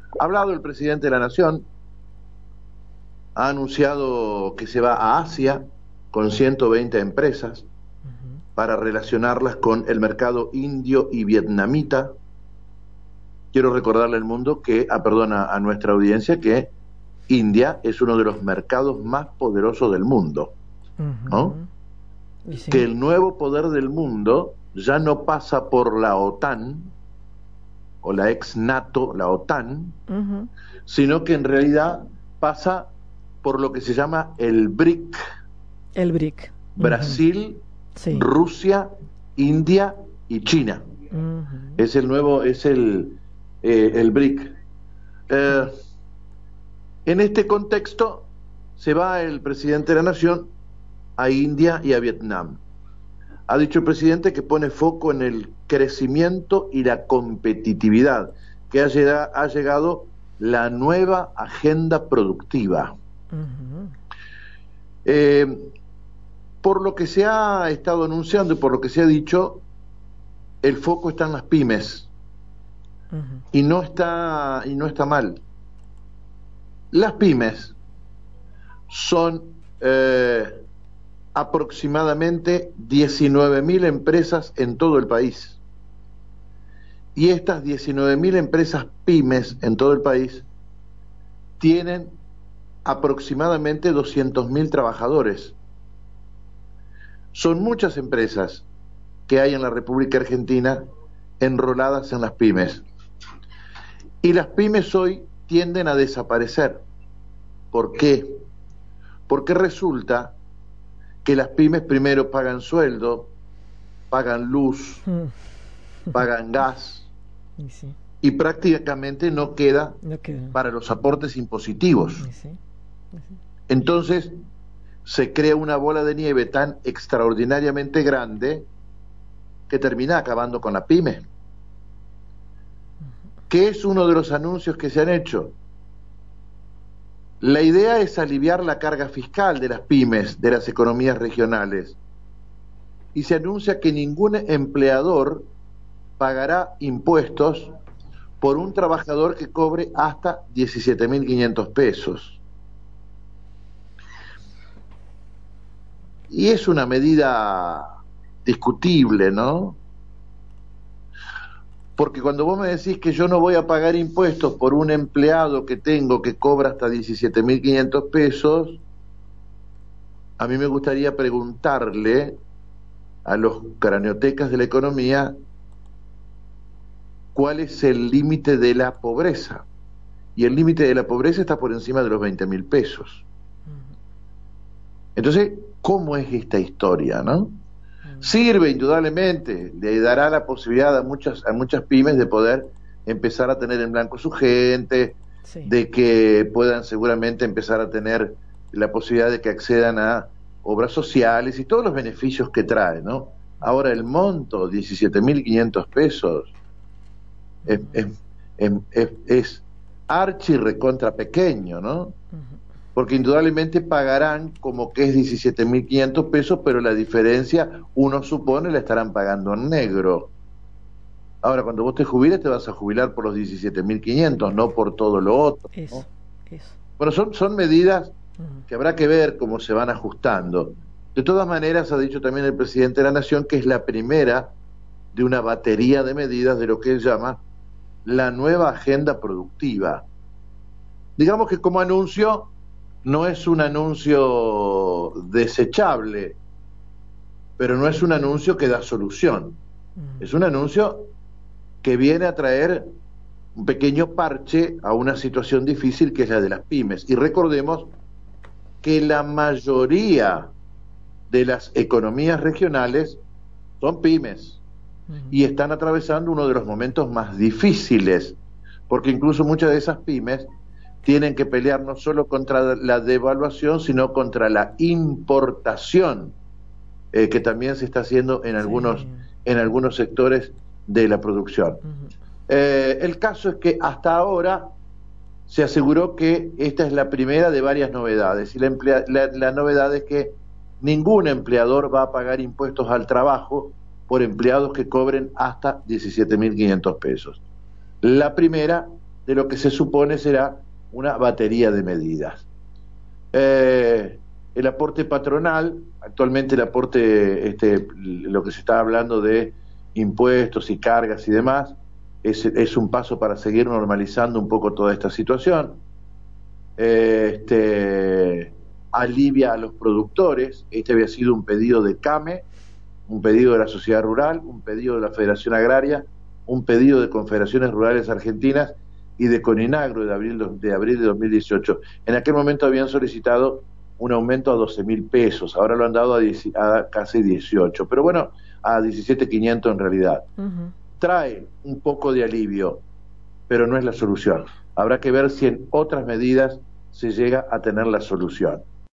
Ha hablado el presidente de la Nación, ha anunciado que se va a Asia con 120 empresas para relacionarlas con el mercado indio y vietnamita. Quiero recordarle al mundo que, a nuestra audiencia, que India es uno de los mercados más poderosos del mundo, ¿no? Y sí. Que el nuevo poder del mundo ya no pasa por la OTAN o la ex NATO, la OTAN, sino que en realidad pasa por lo que se llama el BRIC. El BRIC. Brasil, Sí. Rusia, India y China. Es el nuevo, es el BRIC. En este contexto se va el presidente de la Nación a India y a Vietnam. Ha dicho el presidente que pone foco en el crecimiento y la competitividad, que ha llegado la nueva agenda productiva. Por lo que se ha estado anunciando y por lo que se ha dicho, el foco está en las pymes, y no está mal. Las pymes son aproximadamente 19.000 empresas en todo el país. Y estas 19.000 empresas pymes en todo el país tienen aproximadamente 200.000 trabajadores. Son muchas empresas que hay en la República Argentina enroladas en las pymes. Y las pymes hoy tienden a desaparecer. ¿Por qué? Porque resulta que las pymes primero pagan sueldo, pagan luz, pagan gas, y prácticamente no queda para los aportes impositivos. Entonces se crea una bola de nieve tan extraordinariamente grande que termina acabando con la pyme. ¿Qué es uno de los anuncios que se han hecho? La idea es aliviar la carga fiscal de las pymes, de las economías regionales, y se anuncia que ningún empleador pagará impuestos por un trabajador que cobre hasta 17.500 pesos. Y es una medida discutible, ¿no? Porque cuando vos me decís que yo no voy a pagar impuestos por un empleado que tengo que cobra hasta 17.500 pesos, a mí me gustaría preguntarle a los craniotecas de la economía cuál es el límite de la pobreza. Y el límite de la pobreza está por encima de los 20.000 pesos. Entonces, ¿cómo es esta historia, no? Sirve indudablemente, le dará la posibilidad a muchas pymes de poder empezar a tener en blanco su gente, de que puedan seguramente empezar a tener la posibilidad de que accedan a obras sociales y todos los beneficios que trae, ¿no? Ahora el monto, 17.500 pesos, es archi recontra pequeño, ¿no? Porque indudablemente pagarán como que es 17.500 pesos, pero la diferencia, uno supone, la estarán pagando en negro. Ahora, cuando vos te jubiles, te vas a jubilar por los 17.500, no por todo lo otro, ¿no? Bueno, son medidas que habrá que ver cómo se van ajustando. De todas maneras, ha dicho también el presidente de la Nación que es la primera de una batería de medidas de lo que él llama la nueva agenda productiva. Digamos que como anuncio, no es un anuncio desechable, pero no es un anuncio que da solución. Es un anuncio que viene a traer un pequeño parche a una situación difícil que es la de las pymes. Y recordemos que la mayoría de las economías regionales son pymes y están atravesando uno de los momentos más difíciles, porque incluso muchas de esas pymes tienen que pelear no solo contra la devaluación, sino contra la importación, que también se está haciendo en algunos sectores de la producción. El caso es que hasta ahora se aseguró que esta es la primera de varias novedades, y la novedad es que ningún empleador va a pagar impuestos al trabajo por empleados que cobren hasta 17.500 pesos. La primera de lo que se supone será una batería de medidas. El aporte patronal, actualmente el aporte, lo que se está hablando de impuestos y cargas y demás, es un paso para seguir normalizando un poco toda esta situación. Alivia a los productores. Este había sido un pedido de CAME, un pedido de la sociedad rural, un pedido de la Federación Agraria, un pedido de Confederaciones Rurales Argentinas y de Coninagro de abril de 2018. En aquel momento habían solicitado un aumento a 12.000 pesos, ahora lo han dado a casi 18, pero bueno, a 17.500 en realidad. Trae un poco de alivio, pero no es la solución. Habrá que ver si en otras medidas se llega a tener la solución.